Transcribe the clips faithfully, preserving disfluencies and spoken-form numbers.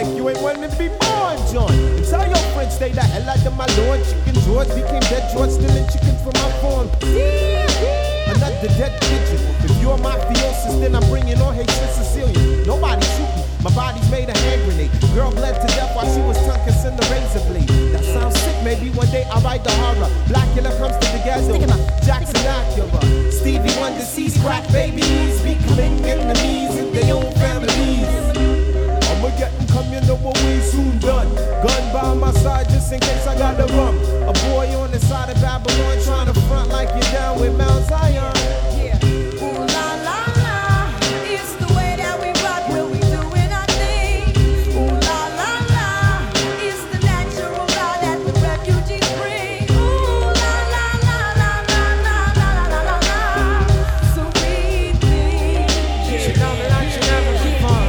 like you ain't wanting to be born, John. And tell your friends stay the hell out of my lawn. Chicken George became dead George, stealing chicken from my farm. Another dead pigeon. If you're mafiosis, then I'm bringing on hatred Sicilian. Nobody shoot me. My body's made a hand grenade. Girl bled to death while she was tongue kissing the razor blade. That sounds sick. Maybe one day I'll write the horror. Blackula comes to the ghetto. Jackson Acura. Stevie Wonder sees crack babies becoming enemies in their own families. I'ma get them come, you know what we soon done. Gun by my side just in case I got the rum. A boy on the side of Babylon trying to front like you're down with Mount Zion. Yeah. Ooh la la la, it's the way that we rock when we doing our thing. Ooh la la la, it's the natural law that the refugees bring. Ooh la la la la la la la la la la. So we think. She know me like she never before.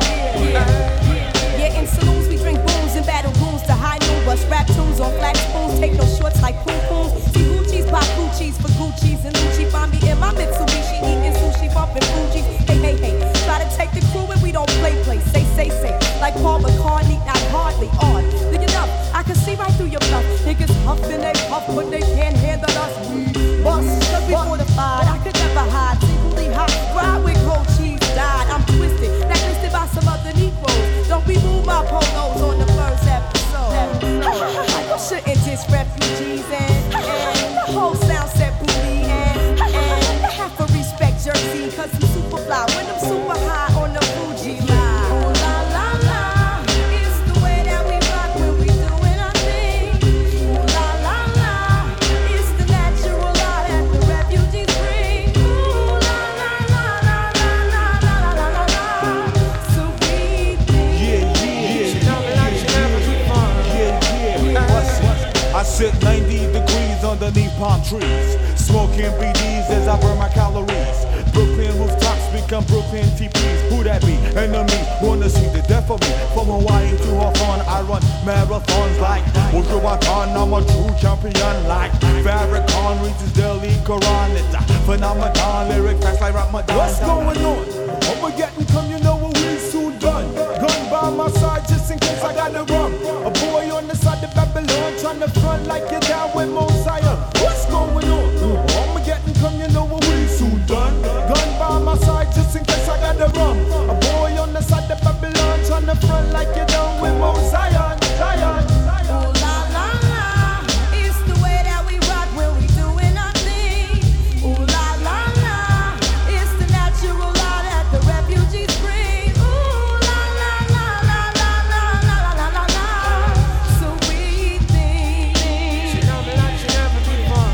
Yeah, in saloons we drink booze and battle goons to high noon. Bust rap tunes on flat spoons, take no shorts like poom poom. See Gucci's, pop Gucci's for Gucci's and Lucci. Find me in my Mitsubishi eating sushi, bumping Fuji. Hey, hey, hey, try to take the crew and we don't play play. Say, say, say, like Paul McCartney, not hardly on. Look it up, I can see right through your bluff. Niggas huffing they puff, but they can't handle us. We bust, cause we fortified. I could never hide, secretly hot. Ride with gold cheese, died. I'm twisted, blacklisted by some other Negroes. Don't be moved by polos on the first episode. You shouldn't diss refugees and, and the whole sound set booty and, and half a respect jersey, cause I'm super fly when I'm super high on the Fuji line. Ooh la la la, it's the way that we rock when we doing our thing. Ooh la la la, it's the natural law that the refugees bring. Ooh la la la la la la la la la la. So we think. Yeah, yeah, she know me like she never before. Yeah, yeah, what's it? I sit ninety degrees underneath palm trees, smoking B Ds as I burn my calories. Brooklyn rooftops become Brooklyn T Ps. Who that be? Enemy wanna see the death of me. From Hawaii to Hawthorne, I run marathons like Wujuwatan. I'm a true champion like Farrakhan reads Delhi Quran. It's a phenomenon, lyric facts like Ramadan. What's going on? I'ma get them come, you know what we soon done. Gun by my side just in case I got the rum. A boy on the side of Babylon trying to front like you're down with Mount Zion. What's going on? I'ma get them come, you know what we soon done. Gun by my side just in case I got the rum. A boy on the side of Babylon trying to front like you're down with Mount Zion. Zion. Ooh la la la, it's the way that we rock when we doing our thing. Ooh la la la, it's the natural law that the refugees bring. Ooh la la la la la la la la la la. So we think. She know me like she never before.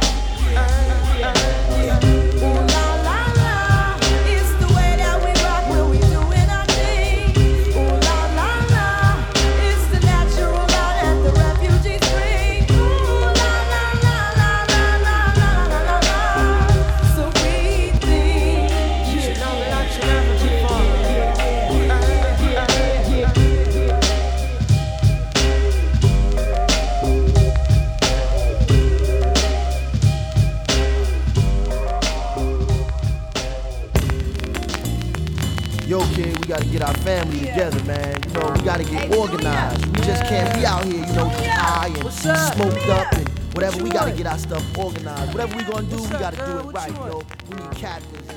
Ooh la la la, it's the way that we rock when we doing our thing. Ooh la la la, it's the natural law that the refugees bring. Ooh la la la la la la la la la la. So we think. She know me like she never before. Yo, kid, we gotta get our family together, man. You know, we gotta get organized. We just can't be out here, you know, high and smoked up and whatever. We gotta get our stuff organized. Whatever we gonna do, we gotta do it right, you know. We need captains.